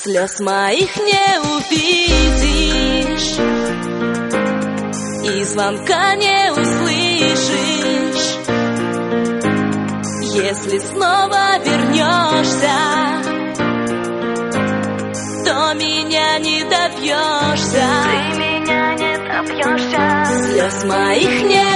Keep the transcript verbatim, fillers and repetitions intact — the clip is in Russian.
Слез моих не увидишь, и звонка не услышишь. Если снова вернешься, то меня не добьешься. Ты меня не добьешься. Слез моих не